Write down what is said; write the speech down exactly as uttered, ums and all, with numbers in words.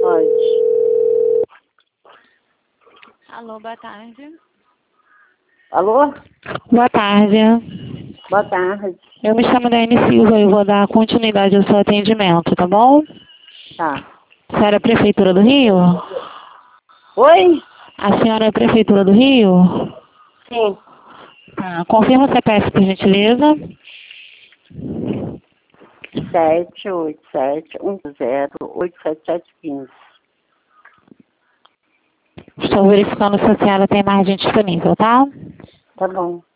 Pode. Alô, boa tarde. Alô? Boa tarde. Boa tarde. Eu me chamo Daiane Silva e vou dar continuidade ao seu atendimento, tá bom? Tá. A senhora é a Prefeitura do Rio? Oi? A senhora é a Prefeitura do Rio? Sim. Tá. Confirma o C P F, por gentileza. sete oito sete um zero oito sete sete um cinco. Estou verificando se a senhora tem margem disponível, tá? Tá bom.